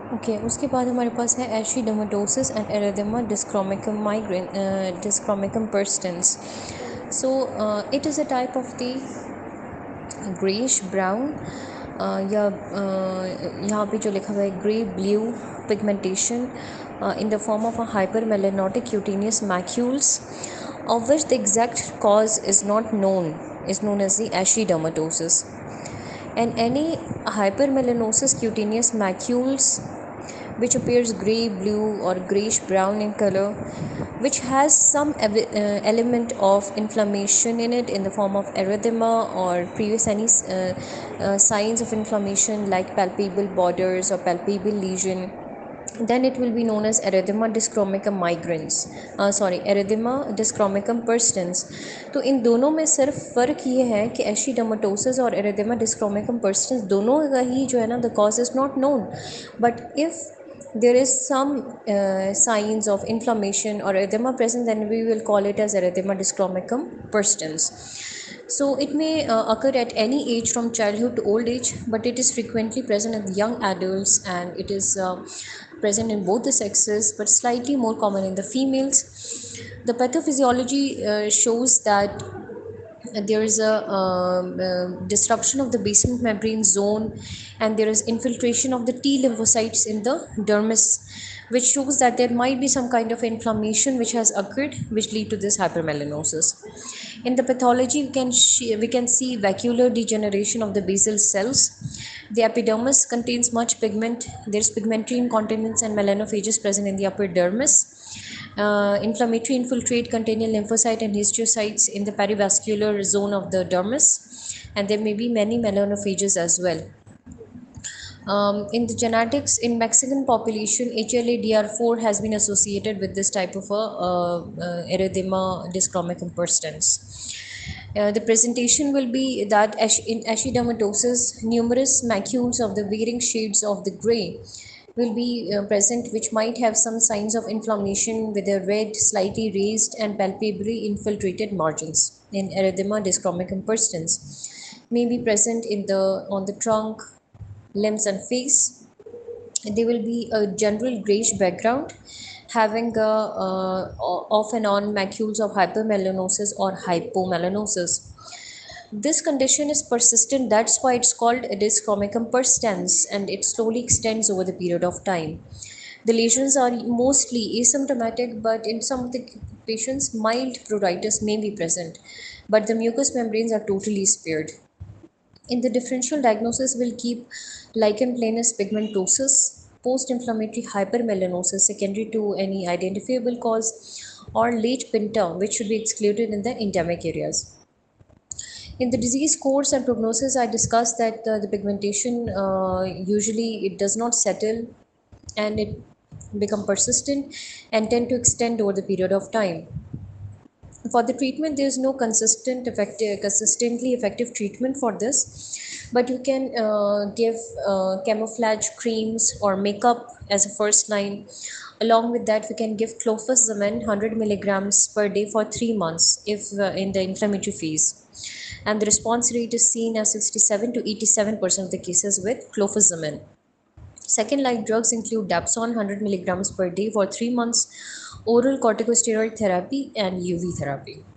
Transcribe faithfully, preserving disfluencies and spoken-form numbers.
Okay okay, उसके बाद हमारे पास है ashy dermatosis and erythema dyschromicum migraine dyschromicum persistence. So it is a type of the greyish brown या uh, यहाँ पे जो लिखा हुआ है grey blue pigmentation in the form of a hypermelanotic cutaneous macules, of which the exact cause is not known, is known as the ashidermatosis. And any hypermelanosis cutaneous macules which appears grey, blue or greyish brown in color, which has some ev- uh, element of inflammation in it in the form of erythema or previous any uh, uh, signs of inflammation like palpable borders or palpable lesion, then it will be known as erythema dyschromicum migrans, uh, sorry erythema dyschromicum persistens. तो इन दोनों में सिर्फ फ़र्क ये है कि एशिडर्मेटोसिस और erythema डिस्क्रोमिकम persistence दोनों का ही जो है ना the cause is not known, but if there is some uh, signs of inflammation or erythema present, then we will call it as erythema dyschromicum persistens. So it may uh, occur at any age from childhood to old age, but it is frequently present in young adults, and it is uh, present in both the sexes, but slightly more common in the females. The pathophysiology uh, shows that there is a um, uh, disruption of the basement membrane zone, and there is infiltration of the T lymphocytes in the dermis, which shows that there might be some kind of inflammation which has occurred, which lead to this hypermelanosis. In the pathology, we can we can see vacuolar degeneration of the basal cells. The epidermis contains much pigment. There is pigmentary incontinence and melanophages present in the upper dermis. Uh, inflammatory infiltrate containing lymphocyte and histiocytes in the perivascular zone of the dermis, and there may be many melanophages as well. Um, in the genetics, in Mexican population, H L A D R four has been associated with this type of a uh, uh, erythema dyschromicum persistens. Uh, the presentation will be that in ashidermatosis, numerous macules of the varying shades of the gray will be uh, present, which might have some signs of inflammation with a red, slightly raised and palpably infiltrated margins. In erythema dyschromicum persistens may be present in the on the trunk, limbs and face. There will be a general grayish background having a, uh, off and on macules of hypermelanosis or hypomelanosis. This condition is persistent, that's why it's called dyschromicum persistens, and it slowly extends over the period of time. The lesions are mostly asymptomatic, but in some of the patients, mild pruritus may be present, but the mucous membranes are totally spared. In the differential diagnosis, we'll keep lichen planus pigmentosis, post-inflammatory hypermelanosis secondary to any identifiable cause, or late pinta, which should be excluded in the endemic areas. In the disease course and prognosis, I discussed that uh, the pigmentation uh, usually it does not settle, and it become persistent and tend to extend over the period of time. For the treatment, there is no consistent effective consistently effective treatment for this, but you can uh, give uh, camouflage creams or makeup as a first line. Along with that, we can give clofazimine one hundred milligrams per day for three months if uh, in the inflammatory phase, and the response rate is seen as sixty-seven to eighty-seven percent of the cases with clofazimine. Second line drugs include Dapsone one hundred milligrams per day for three months, oral corticosteroid therapy, and U V therapy.